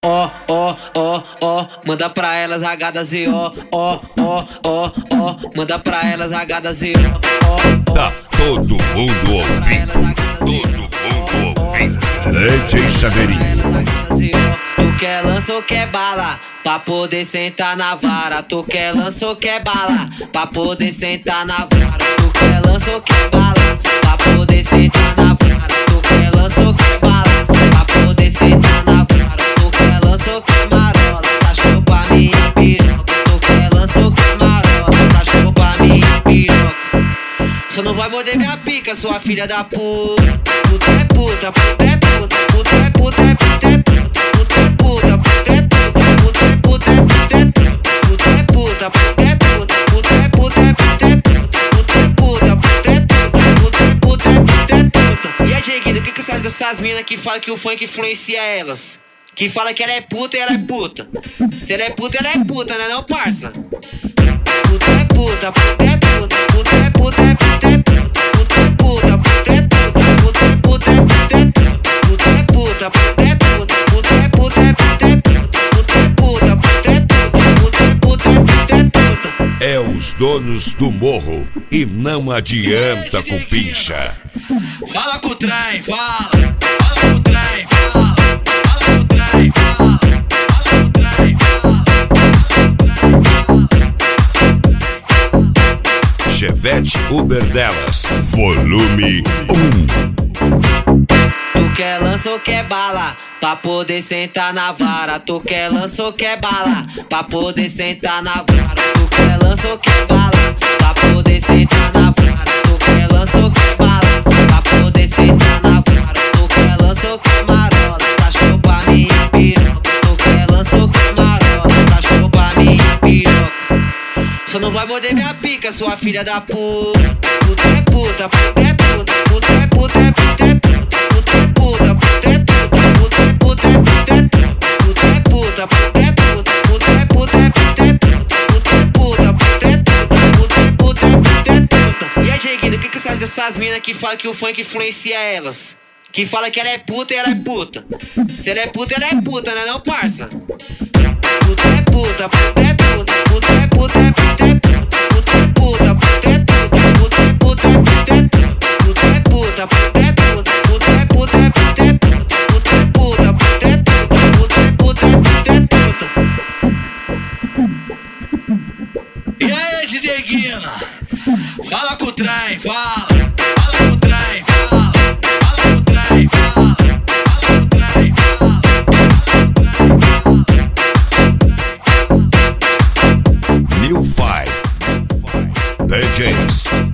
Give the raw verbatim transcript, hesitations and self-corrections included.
Ó, ó, ó, ó, manda pra elas H e ó, ó, ó, ó, ó, manda pra elas H e ó, ó, tá todo mundo ouvindo, todo mundo ouvindo. D J Chaveirinho. Tu quer lança ou quer bala, pra poder sentar na vara. Tu quer lança ou quer bala, pra poder sentar na vara. Tu quer lança ou quer bala, pra poder sentar na vara. Tu quer lança ou quer bala, pra poder sentar na vara. Tu quer lança ou quer marola, pra chupar minha piroca. Tu quer lança ou quer marola, pra chupar minha piroca. Só não vai morder minha pica, sua filha da puta. Puta é puta, puta é puta, puta é puta, é puta é puta. O que que você acha dessas minas que falam que o funk influencia elas? Que fala que ela é puta e ela é puta. Se ela é puta, ela é puta, né não, parça? Puta é puta, puta é puta, puta é puta, é puta é puta, puta é puta, puta é puta, puta é puta, puta é puta, puta é puta, puta é puta, é puta é puta, puta é puta, puta é puta, puta é puta, puta é puta. É os donos do morro e não adianta com pincha. Fala com o trem, fala. Fala com o trem, fala. Fala com o trem, fala. Fala com o trem, fala. Chevette Uber delas, volume um. Tu quer lança ou quer bala, pra poder sentar na vara. Tu quer lança ou quer bala, pra poder sentar na vara. Tu quer lança ou quer bala, pra poder sentar na vara. Tu quer lança ou quer bala, pra poder sentar na vara. Tu quer lança ou quer marola, pra chupar minha piroca. Tu quer lança ou quer marola, pra chupar minha piroca. Só não vai morder minha pica, sua filha da puta. Puta é puta, puta é puta, puta é puta, é puta é puta. Dessas minas que falam que o funk influencia elas. Que fala que ela é puta e ela é puta. Se ela é puta, ela é puta, né não, parça? Puta é puta, puta é puta, puta é puta, é puta é puta, puta é puta, puta é puta, puta é puta, puta é puta, puta é puta, puta é puta, puta é puta, puta é puta, puta é puta, puta é puta. E aí, D J Guina? Fala com o trem, fala. Fala com o trem, fala. Fala com o trem, fala. Fala com o trem, fala. New Five D Js